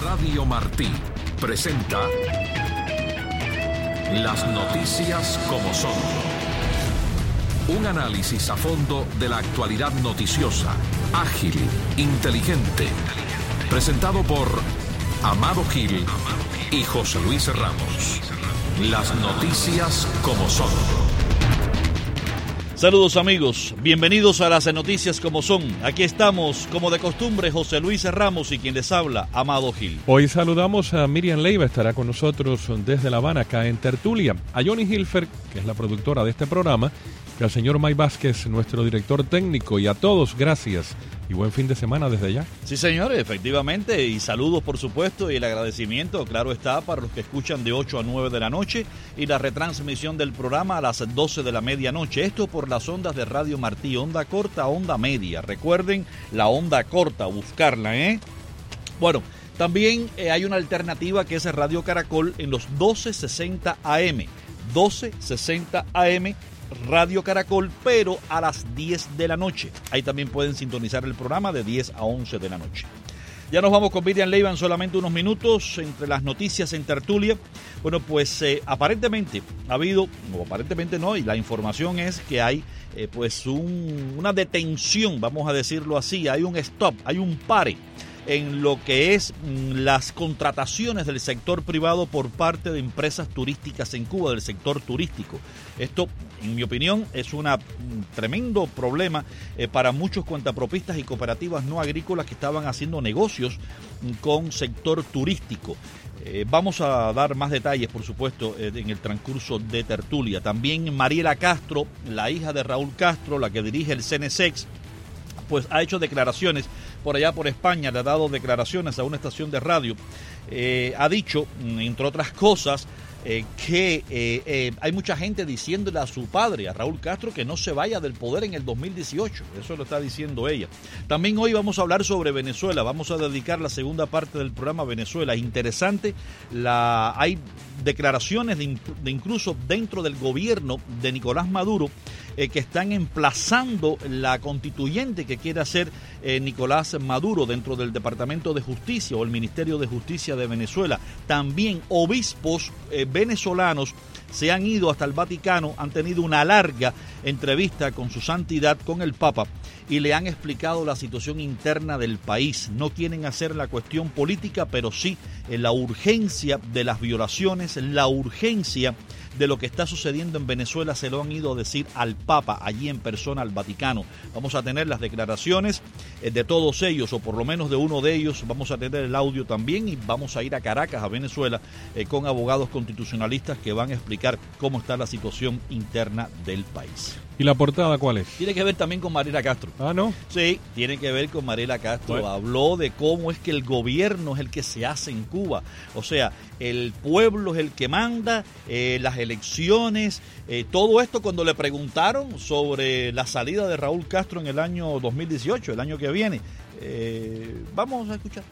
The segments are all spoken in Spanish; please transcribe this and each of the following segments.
Radio Martí presenta Las noticias como son. Un análisis a fondo de la actualidad noticiosa, ágil, inteligente. Presentado por Amado Gil y José Luis Ramos. Las noticias como son. Saludos amigos, bienvenidos a las noticias como son. Aquí estamos, como de costumbre, José Luis Ramos y quien les habla, Amado Gil. Hoy saludamos a Miriam Leiva, estará con nosotros desde La Habana, acá en Tertulia. A Johnny Hilfer, que es la productora de este programa, y al señor May Vázquez, nuestro director técnico, y a todos, gracias y buen fin de semana desde allá. Sí señores, efectivamente, y saludos por supuesto, y el agradecimiento, claro está, para los que escuchan de 8 a 9 de la noche y la retransmisión del programa a las 12 de la medianoche. Esto por las ondas de Radio Martí, onda corta, onda media. Recuerden la onda corta, buscarla, Bueno, también hay una alternativa que es Radio Caracol en los 1260 AM. 1260 AM Radio Caracol, pero a las 10 de la noche. Ahí también pueden sintonizar el programa de 10 a 11 de la noche. Ya nos vamos con Miriam Leiva en solamente unos minutos entre las noticias en tertulia. Bueno, pues aparentemente ha habido, o aparentemente no, y la información es que hay una detención, vamos a decirlo así, hay un stop, hay un pare en lo que es las contrataciones del sector privado por parte de empresas turísticas en Cuba, del sector turístico. Esto, en mi opinión, es un tremendo problema para muchos cuentapropistas y cooperativas no agrícolas que estaban haciendo negocios con sector turístico. Vamos a dar más detalles, por supuesto, en el transcurso de tertulia. También Mariela Castro, la hija de Raúl Castro, la que dirige el CNSEX, pues ha hecho declaraciones por allá por España, le ha dado declaraciones a una estación de radio. Ha dicho, entre otras cosas, que hay mucha gente diciéndole a su padre, a Raúl Castro, que no se vaya del poder en el 2018. Eso lo está diciendo ella. También hoy vamos a hablar sobre Venezuela. Vamos a dedicar la segunda parte del programa a Venezuela. Interesante, hay declaraciones de incluso dentro del gobierno de Nicolás Maduro que están emplazando la constituyente que quiere hacer Nicolás Maduro dentro del Departamento de Justicia o el Ministerio de Justicia de Venezuela. También obispos venezolanos se han ido hasta el Vaticano, han tenido una larga entrevista con su santidad, con el Papa, y le han explicado la situación interna del país. No quieren hacer la cuestión política, pero sí la urgencia de las violaciones, la urgencia de lo que está sucediendo en Venezuela, se lo han ido a decir al Papa, allí en persona, al Vaticano. Vamos a tener las declaraciones de todos ellos, o por lo menos de uno de ellos. Vamos a tener el audio también y vamos a ir a Caracas, a Venezuela, con abogados constitucionalistas que van a explicar cómo está la situación interna del país. ¿Y la portada cuál es? Tiene que ver también con Mariela Castro. Ah, ¿no? Sí, tiene que ver con Mariela Castro. Bueno. Habló de cómo es que el gobierno es el que se hace en Cuba. O sea, el pueblo es el que manda, las elecciones, todo esto cuando le preguntaron sobre la salida de Raúl Castro en el año 2018, el año que viene. Vamos a escuchar.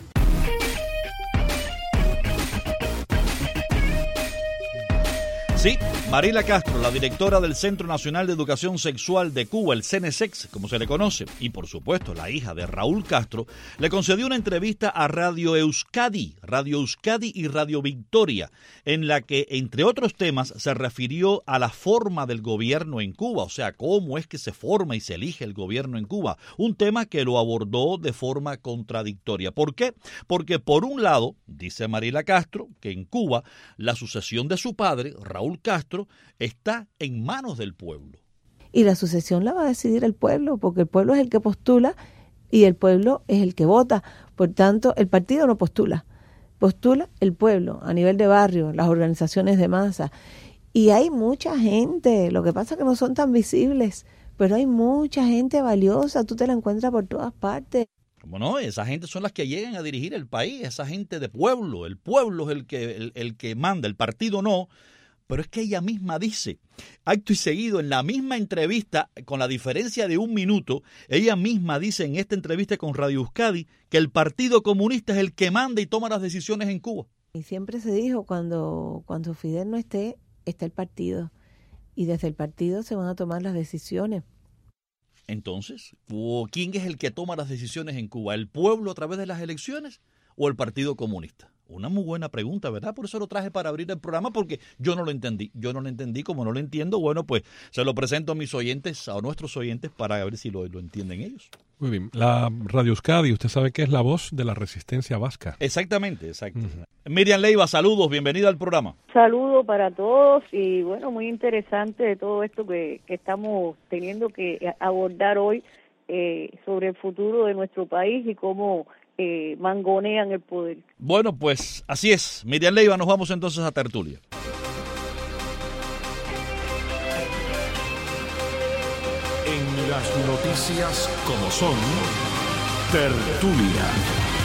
Sí, Mariela Castro, la directora del Centro Nacional de Educación Sexual de Cuba, el CNSEX, como se le conoce, y por supuesto la hija de Raúl Castro, le concedió una entrevista a Radio Euskadi y Radio Victoria, en la que, entre otros temas, se refirió a la forma del gobierno en Cuba, o sea, cómo es que se forma y se elige el gobierno en Cuba, un tema que lo abordó de forma contradictoria. ¿Por qué? Porque por un lado, dice Mariela Castro, que en Cuba la sucesión de su padre, Raúl Castro, está en manos del pueblo. Y la sucesión la va a decidir el pueblo, porque el pueblo es el que postula y el pueblo es el que vota. Por tanto, el partido no postula el pueblo a nivel de barrio, las organizaciones de masa. Y hay mucha gente, lo que pasa es que no son tan visibles, pero hay mucha gente valiosa, tú te la encuentras por todas partes. Bueno, esa gente son las que llegan a dirigir el país, esa gente de pueblo. El pueblo es el que manda, el partido no. Pero es que ella misma dice, acto y seguido, en la misma entrevista, con la diferencia de un minuto, ella misma dice en esta entrevista con Radio Euskadi que el Partido Comunista es el que manda y toma las decisiones en Cuba. Y siempre se dijo, cuando Fidel no esté, está el partido. Y desde el partido se van a tomar las decisiones. Entonces, ¿quién es el que toma las decisiones en Cuba? ¿El pueblo a través de las elecciones o el Partido Comunista? Una muy buena pregunta, ¿verdad? Por eso lo traje para abrir el programa, porque yo no lo entendí. Como no lo entiendo, bueno, pues se lo presento a mis oyentes, a nuestros oyentes, para ver si lo entienden ellos. Muy bien. La Radio Euskadi, usted sabe que es la voz de la resistencia vasca. Exactamente, exacto. Miriam Leiva, saludos, bienvenida al programa. Saludos para todos y bueno, muy interesante de todo esto que estamos teniendo que abordar hoy sobre el futuro de nuestro país y cómo mangonean el poder. Bueno, pues así es. Miriam Leiva, nos vamos entonces a tertulia. En las noticias como son, tertulia.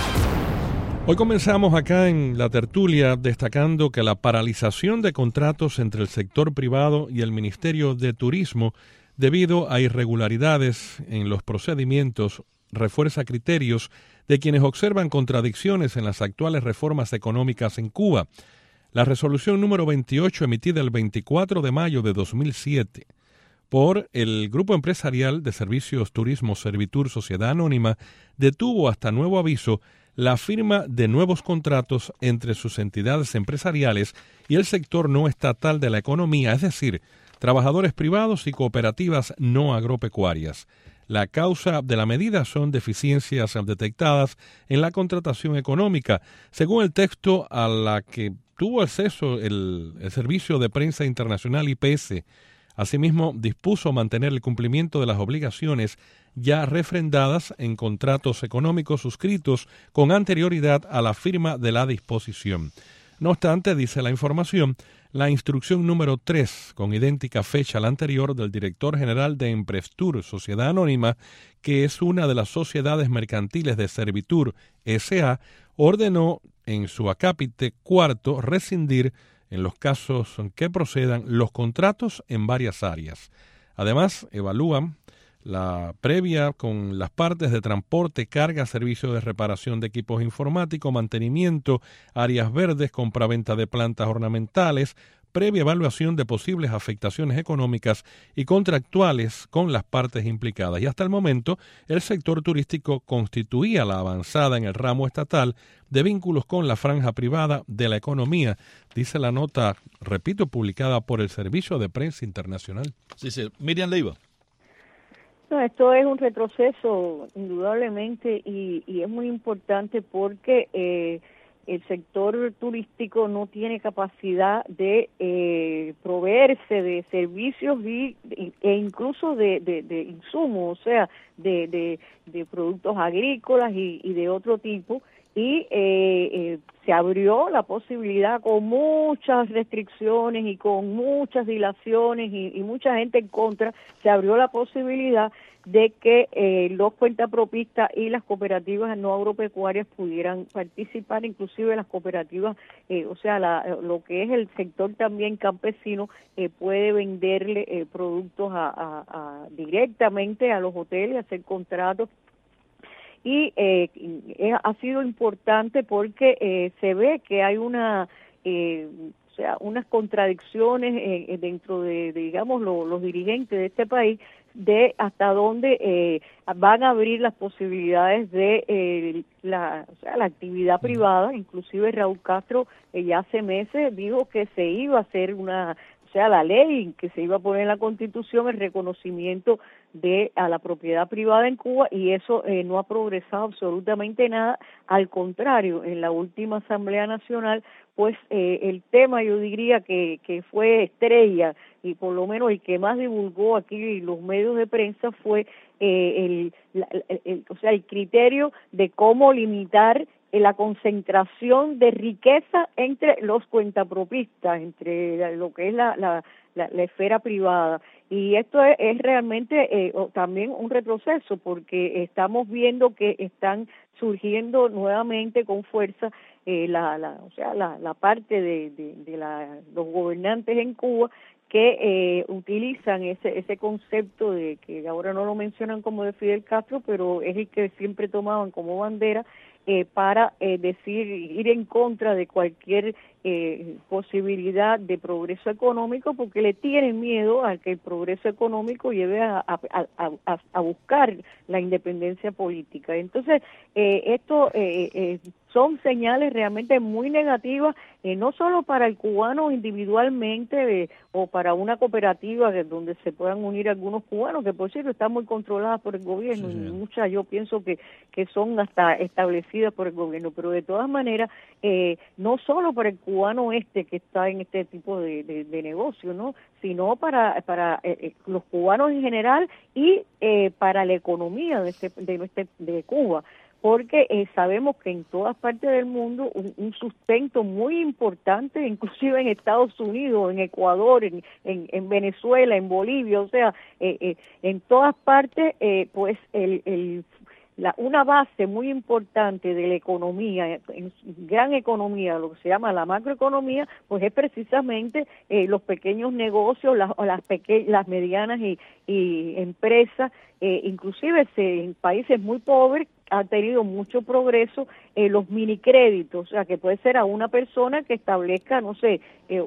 Hoy comenzamos acá en la tertulia destacando que la paralización de contratos entre el sector privado y el Ministerio de Turismo debido a irregularidades en los procedimientos refuerza criterios de quienes observan contradicciones en las actuales reformas económicas en Cuba. La resolución número 28 emitida el 24 de mayo de 2007 por el Grupo Empresarial de Servicios Turismo Servitur Sociedad Anónima detuvo hasta nuevo aviso la firma de nuevos contratos entre sus entidades empresariales y el sector no estatal de la economía, es decir, trabajadores privados y cooperativas no agropecuarias. La causa de la medida son deficiencias detectadas en la contratación económica, según el texto a la que tuvo acceso el Servicio de Prensa Internacional IPS. Asimismo, dispuso mantener el cumplimiento de las obligaciones ya refrendadas en contratos económicos suscritos con anterioridad a la firma de la disposición. No obstante, dice la información, la instrucción número 3, con idéntica fecha a la anterior del director general de Emprestur, Sociedad Anónima, que es una de las sociedades mercantiles de Servitur S.A., ordenó en su acápite cuarto rescindir, en los casos en que procedan, los contratos en varias áreas. Además, evalúan la previa con las partes de transporte, carga, servicio de reparación de equipos informáticos, mantenimiento, áreas verdes, compraventa de plantas ornamentales, previa evaluación de posibles afectaciones económicas y contractuales con las partes implicadas. Y hasta el momento, el sector turístico constituía la avanzada en el ramo estatal de vínculos con la franja privada de la economía, dice la nota, repito, publicada por el Servicio de Prensa Internacional. Sí, sí. Miriam Leiva. No, esto es un retroceso, indudablemente, y es muy importante porque el sector turístico no tiene capacidad de proveerse de servicios e incluso de insumos, o sea, de productos agrícolas y de otro tipo, y se abrió la posibilidad con muchas restricciones y con muchas dilaciones y mucha gente en contra, se abrió la posibilidad de que los cuentapropistas y las cooperativas no agropecuarias pudieran participar, inclusive las cooperativas, o sea, lo que es el sector también campesino puede venderle productos directamente a los hoteles, hacer contratos. Y ha sido importante porque se ve que hay unas contradicciones dentro de digamos, los dirigentes de este país de hasta dónde van a abrir las posibilidades de la actividad privada. Inclusive Raúl Castro ya hace meses dijo que se iba a hacer la ley que se iba a poner en la Constitución, el reconocimiento a la propiedad privada en Cuba, y eso no ha progresado absolutamente nada. Al contrario, en la última Asamblea Nacional, pues el tema, yo diría que fue estrella, y por lo menos el que más divulgó aquí los medios de prensa fue el criterio de cómo limitar la concentración de riqueza entre los cuentapropistas, entre lo que es la esfera privada. Y esto es realmente también un retroceso, porque estamos viendo que están surgiendo nuevamente con fuerza la parte de los gobernantes en Cuba que utilizan ese concepto de que ahora no lo mencionan como de Fidel Castro, pero es el que siempre tomaban como bandera para ir en contra de cualquier posibilidad de progreso económico, porque le tienen miedo a que el progreso económico lleve a buscar la independencia política. Entonces, esto son señales realmente muy negativas, no solo para el cubano individualmente o para una cooperativa donde se puedan unir algunos cubanos, que por cierto están muy controladas por el gobierno, y muchas yo pienso que son hasta establecidas por el gobierno, pero de todas maneras, no solo para el cubano que está en este tipo de negocio, ¿no?, sino para los cubanos en general y para la economía de Cuba, porque sabemos que en todas partes del mundo un sustento muy importante, inclusive en Estados Unidos, en Ecuador, en Venezuela, en Bolivia, o sea, en todas partes, pues una base muy importante de la economía, gran economía, lo que se llama la macroeconomía, pues es precisamente los pequeños negocios, las medianas y empresas, inclusive en países muy pobres ha tenido mucho progreso los minicréditos, o sea, que puede ser a una persona que establezca, no sé,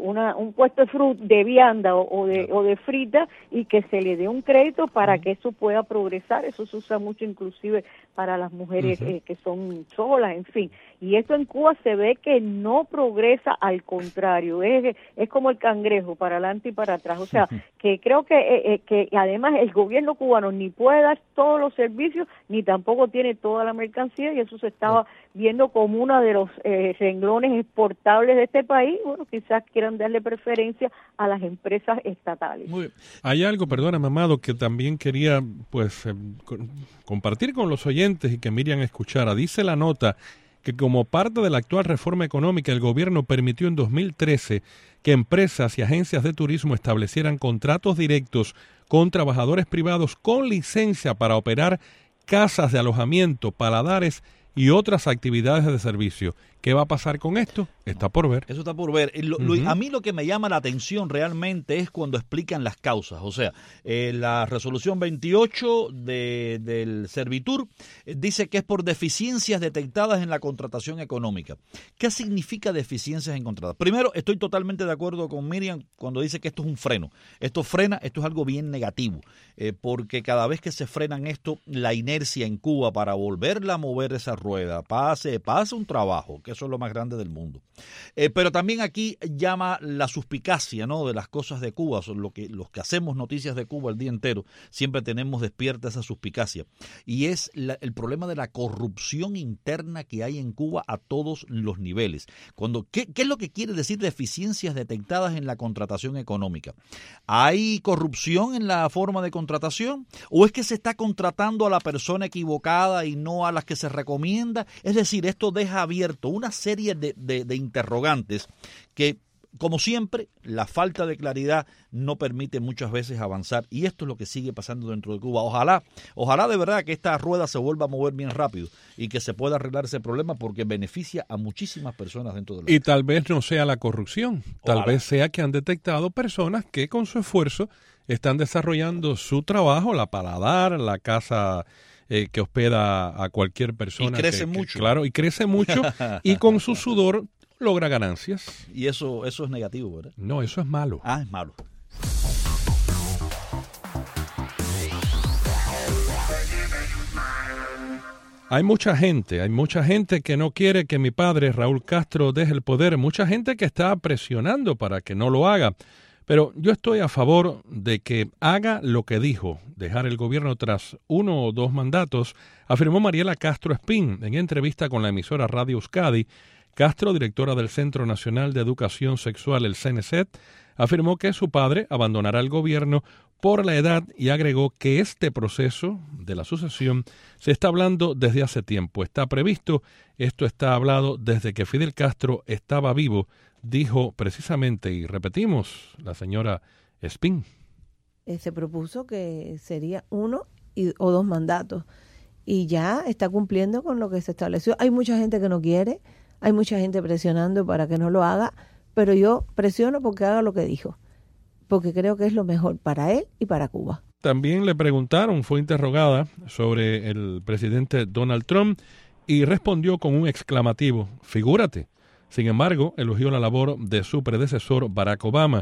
un puesto de vianda o de frita, y que se le dé un crédito para que eso pueda progresar. Eso se usa mucho inclusive para las mujeres que son solas, en fin. Y esto en Cuba se ve que no progresa, al contrario, es como el cangrejo, para adelante y para atrás. O sea, que creo que además el gobierno cubano ni puede dar todos los servicios, ni tampoco tiene toda la mercancía, y eso se estaba viendo como uno de los renglones exportables de este país. Bueno, quizás quieran darle preferencia a las empresas estatales. Hay algo, perdóname, Amado, que también quería pues compartir con los oyentes y que Miriam escuchara. Dice la nota que como parte de la actual reforma económica, el gobierno permitió en 2013 que empresas y agencias de turismo establecieran contratos directos con trabajadores privados con licencia para operar casas de alojamiento, paladares y otras actividades de servicio. ¿Qué va a pasar con esto? Está por ver. Eso está por ver. A mí lo que me llama la atención realmente es cuando explican las causas. O sea, la resolución 28 del Servitur dice que es por deficiencias detectadas en la contratación económica. ¿Qué significa deficiencias en contratación? Primero, estoy totalmente de acuerdo con Miriam cuando dice que esto es un freno. Esto es algo bien negativo, porque cada vez que se frenan esto, la inercia en Cuba para volverla a mover esa rueda, pase un trabajo, que eso es lo más grande del mundo. Pero también aquí llama la suspicacia, ¿no?, de las cosas de Cuba. Los que hacemos noticias de Cuba el día entero siempre tenemos despierta esa suspicacia, y es el problema de la corrupción interna que hay en Cuba a todos los niveles. ¿Qué es lo que quiere decir deficiencias detectadas en la contratación económica? ¿Hay corrupción en la forma de contratación? ¿O es que se está contratando a la persona equivocada y no a las que se recomienda? Es decir, esto deja abierto una serie de interrogantes que, como siempre, la falta de claridad no permite muchas veces avanzar, y esto es lo que sigue pasando dentro de Cuba. Ojalá de verdad que esta rueda se vuelva a mover bien rápido y que se pueda arreglar ese problema, porque beneficia a muchísimas personas dentro de la... Y tal vez no sea la corrupción, tal vez sea que han detectado personas que con su esfuerzo están desarrollando su trabajo, la paladar, la casa que hospeda a cualquier persona. Y crece mucho. Claro, y crece mucho, y con su sudor logra ganancias. Y eso es negativo, ¿verdad? No, eso es malo. Ah, es malo. Hay mucha gente que no quiere que mi padre Raúl Castro deje el poder, mucha gente que está presionando para que no lo haga. Pero yo estoy a favor de que haga lo que dijo, dejar el gobierno tras 1 o 2 mandatos, afirmó Mariela Castro Espín en entrevista con la emisora Radio Euskadi. Castro, directora del Centro Nacional de Educación Sexual, el CNSET, afirmó que su padre abandonará el gobierno por la edad y agregó que este proceso de la sucesión se está hablando desde hace tiempo. Está previsto, esto está hablado desde que Fidel Castro estaba vivo, dijo precisamente, y repetimos, la señora Espín. Se propuso que sería 1 o 2 mandatos, y ya está cumpliendo con lo que se estableció. Hay mucha gente que no quiere, hay mucha gente presionando para que no lo haga, pero yo presiono porque haga lo que dijo, porque creo que es lo mejor para él y para Cuba. También le preguntaron, fue interrogada sobre el presidente Donald Trump, y respondió con un exclamativo: figúrate. Sin embargo, elogió la labor de su predecesor Barack Obama.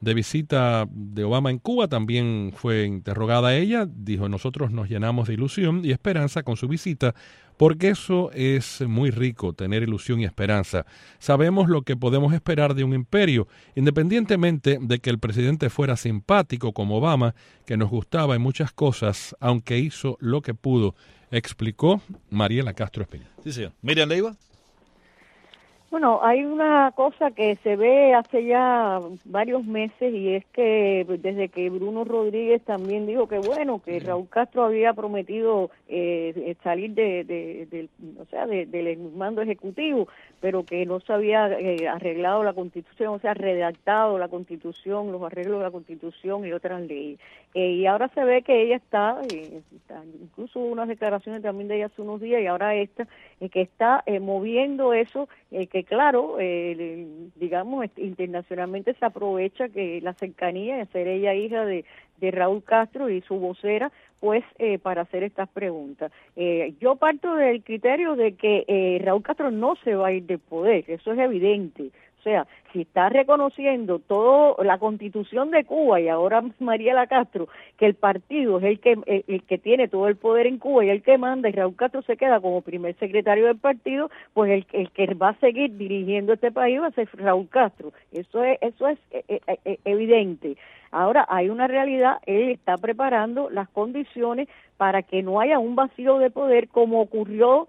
de visita de Obama en Cuba. También fue interrogada ella, dijo: nosotros nos llenamos de ilusión y esperanza con su visita, porque eso es muy rico, tener ilusión y esperanza. Sabemos lo que podemos esperar de un imperio, independientemente de que el presidente fuera simpático como Obama, que nos gustaba en muchas cosas, aunque hizo lo que pudo, explicó Mariela Castro Espina. Sí, señor. Miriam Leiva. Bueno, hay una cosa que se ve hace ya varios meses, y es que desde que Bruno Rodríguez también dijo que bueno, que Raúl Castro había prometido salir del mando ejecutivo, pero que no se había arreglado la Constitución, o sea, redactado la Constitución, los arreglos de la Constitución y otras leyes. Y ahora se ve que ella está, incluso hubo unas declaraciones también de ella hace unos días, y ahora esta, que está moviendo eso, que claro, digamos, internacionalmente se aprovecha que la cercanía de ser ella hija de Raúl Castro y su vocera, pues para hacer estas preguntas. Yo parto del criterio de que Raúl Castro no se va a ir del poder, eso es evidente. O sea, si está reconociendo toda la Constitución de Cuba y ahora Mariela Castro, que el partido es el que tiene todo el poder en Cuba y el que manda, y Raúl Castro se queda como primer secretario del partido, pues el que va a seguir dirigiendo este país va a ser Raúl Castro. Eso es evidente. Ahora, hay una realidad, él está preparando las condiciones para que no haya un vacío de poder como ocurrió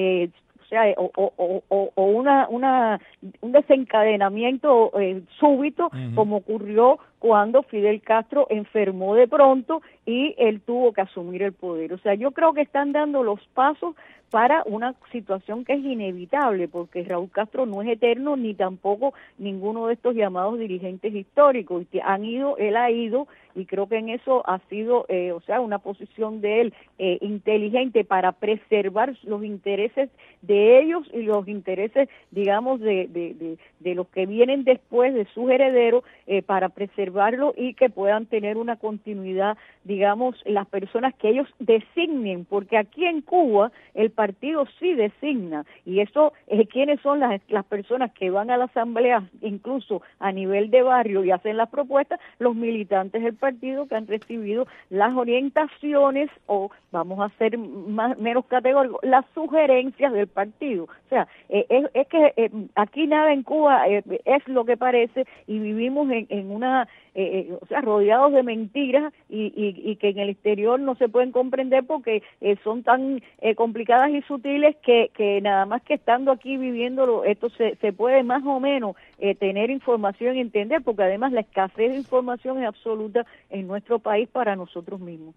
un desencadenamiento súbito, como ocurrió cuando Fidel Castro enfermó de pronto y él tuvo que asumir el poder. O sea, yo creo que están dando los pasos para una situación que es inevitable, porque Raúl Castro no es eterno, ni tampoco ninguno de estos llamados dirigentes históricos, que él ha ido, y creo que en eso ha sido, una posición de él inteligente para preservar los intereses de ellos y los intereses, digamos, de los que vienen después, de sus herederos, para preservarlo y que puedan tener una continuidad, digamos, las personas que ellos designen, porque aquí en Cuba el partido sí designa, y eso quiénes son las personas que van a la asamblea, incluso a nivel de barrio, y hacen las propuestas, los militantes del partido que han recibido las orientaciones, o vamos a ser menos categóricos, las sugerencias del partido. O sea, es que aquí nada en Cuba es lo que parece, y vivimos en una rodeados de mentiras y que en el exterior no se pueden comprender porque son tan complicadas y sutiles que nada más que estando aquí viviéndolo, esto se puede más o menos tener información y entender, porque además la escasez de información es absoluta en nuestro país para nosotros mismos.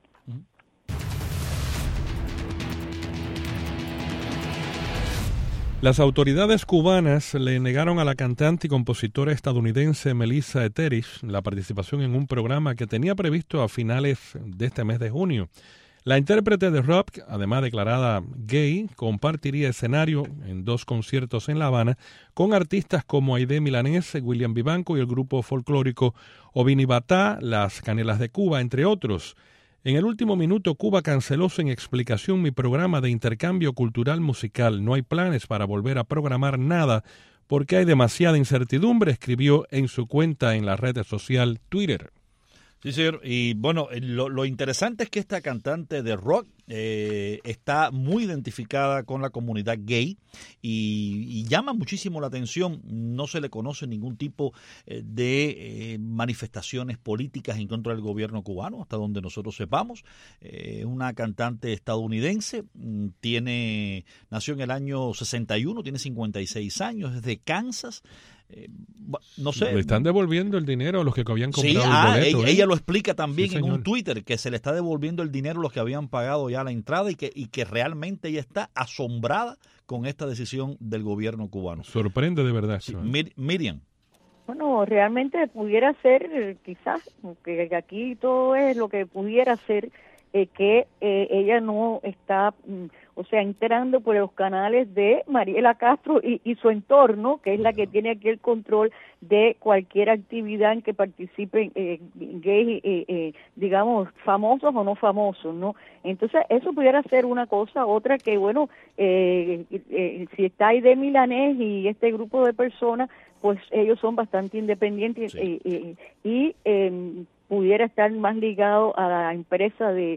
Las autoridades cubanas le negaron a la cantante y compositora estadounidense Melissa Etheridge la participación en un programa que tenía previsto a finales de este mes de junio. La intérprete de rock, además declarada gay, compartiría escenario en 2 conciertos en La Habana con artistas como Aide Milanés, William Vivanco y el grupo folclórico Ovini Batá, Las Canelas de Cuba, entre otros. En el último minuto, Cuba canceló sin explicación mi programa de intercambio cultural musical. No hay planes para volver a programar nada porque hay demasiada incertidumbre, escribió en su cuenta en la red social Twitter. Sí, señor. Y bueno, lo interesante es que esta cantante de rock está muy identificada con la comunidad gay y llama muchísimo la atención. No se le conoce ningún tipo de manifestaciones políticas en contra del gobierno cubano, hasta donde nosotros sepamos. Una cantante estadounidense, nació en el año 61, tiene 56 años, es de Kansas. No sé. Le están devolviendo el dinero a los que habían comprado el boleto. Ella lo explica también en un Twitter, que se le está devolviendo el dinero a los que habían pagado ya la entrada y que realmente ella está asombrada con esta decisión del gobierno cubano. Sorprende de verdad. Sí. Miriam. Bueno, realmente pudiera ser, quizás, que aquí todo es lo que pudiera ser, que ella no está o sea, entrando por los canales de Mariela Castro y su entorno, que es la que tiene aquí el control de cualquier actividad en que participen gays, digamos, famosos o no famosos, ¿no? Entonces, eso pudiera ser una cosa. Otra que, bueno, si está Aide Milanés y este grupo de personas, pues ellos son bastante independientes, sí. Y pudiera estar más ligado a la empresa de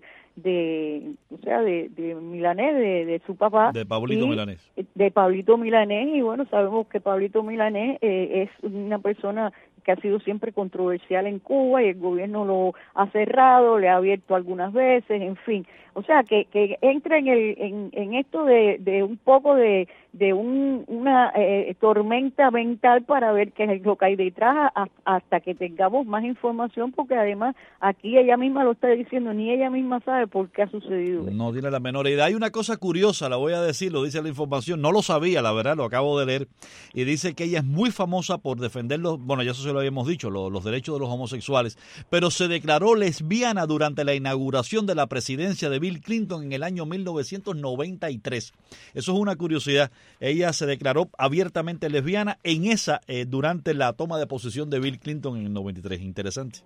Milanés, de su papá. De Pablito Milanés. De Pablito Milanés, y bueno, sabemos que Pablito Milanés es una persona que ha sido siempre controversial en Cuba y el gobierno lo ha cerrado, le ha abierto algunas veces, en fin. O sea, que entra en esto de un poco de una tormenta mental para ver qué es lo que hay detrás hasta que tengamos más información, porque además aquí ella misma lo está diciendo, ni ella misma sabe por qué ha sucedido. No tiene la menor idea. Hay una cosa curiosa, la voy a decir, lo dice la información, no lo sabía, la verdad, lo acabo de leer, y dice que ella es muy famosa por defender bueno, ya eso se lo habíamos dicho, los derechos de los homosexuales, pero se declaró lesbiana durante la inauguración de la presidencia de Bill Clinton en el año 1993. Eso es una curiosidad. Ella se declaró abiertamente lesbiana durante la toma de posesión de Bill Clinton en el 93. Interesante.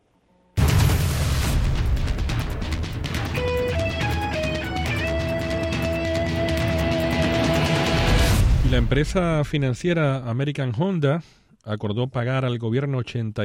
La empresa financiera American Honda acordó pagar al gobierno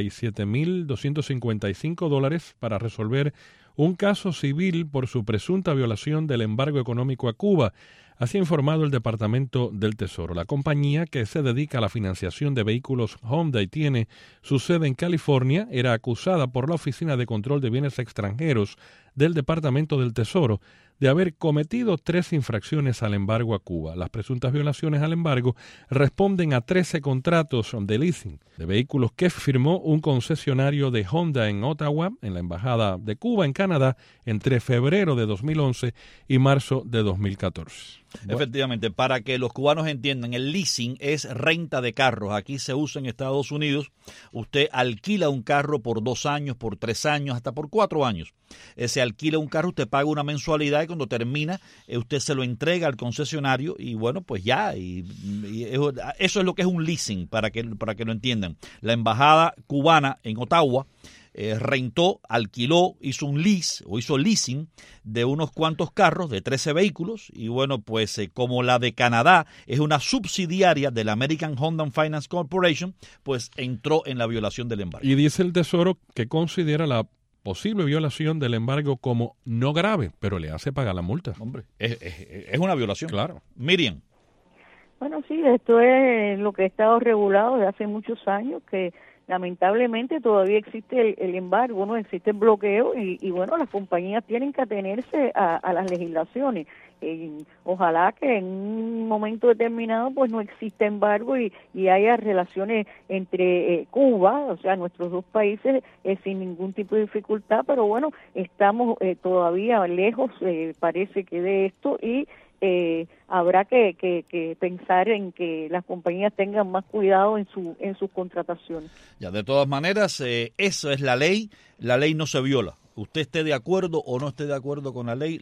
$87,255 para resolver un caso civil por su presunta violación del embargo económico a Cuba. Así ha informado el Departamento del Tesoro. La compañía, que se dedica a la financiación de vehículos Honda y tiene su sede en California, era acusada por la Oficina de Control de Bienes Extranjeros del Departamento del Tesoro de haber cometido 3 infracciones al embargo a Cuba. Las presuntas violaciones al embargo responden a 13 contratos de leasing de vehículos que firmó un concesionario de Honda en Ottawa, en la Embajada de Cuba en Canadá, entre febrero de 2011 y marzo de 2014. Bueno. Efectivamente, para que los cubanos entiendan, el leasing es renta de carros. Aquí se usa en Estados Unidos. Usted alquila un carro por 2 años, por 3 años, hasta por 4 años. Se alquila un carro, usted paga una mensualidad y cuando termina, usted se lo entrega al concesionario y bueno, pues ya. Y eso es lo que es un leasing, para que lo entiendan. La embajada cubana en Ottawa rentó, alquiló, hizo leasing de unos cuantos carros, de 13 vehículos, y bueno, pues como la de Canadá es una subsidiaria de la American Honda Finance Corporation, pues entró en la violación del embargo. Y dice el Tesoro que considera la posible violación del embargo como no grave, pero le hace pagar la multa. Hombre, es una violación. Claro. Miriam. Bueno, sí, esto es lo que ha estado regulado desde hace muchos años, que lamentablemente todavía existe el embargo, no existe el bloqueo y bueno, las compañías tienen que atenerse a las legislaciones. Ojalá que en un momento determinado pues no exista embargo y haya relaciones entre Cuba, o sea, nuestros dos países sin ningún tipo de dificultad, pero bueno, estamos todavía lejos, parece que de esto, y habrá que pensar en que las compañías tengan más cuidado en sus contrataciones. Ya, de todas maneras, eso es la ley no se viola. Usted esté de acuerdo o no esté de acuerdo con la ley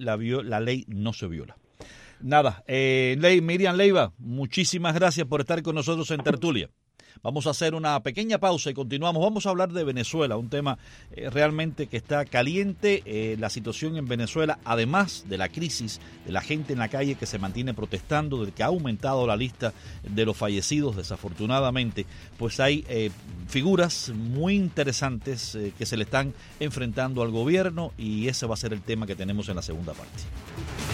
no se viola. Nada, Miriam Leiva, muchísimas gracias por estar con nosotros en Tertulia. Vamos a hacer una pequeña pausa y continuamos. Vamos a hablar de Venezuela, un tema realmente que está caliente. La situación en Venezuela, además de la crisis, de la gente en la calle que se mantiene protestando, de que ha aumentado la lista de los fallecidos, desafortunadamente, pues hay figuras muy interesantes que se le están enfrentando al gobierno y ese va a ser el tema que tenemos en la segunda parte.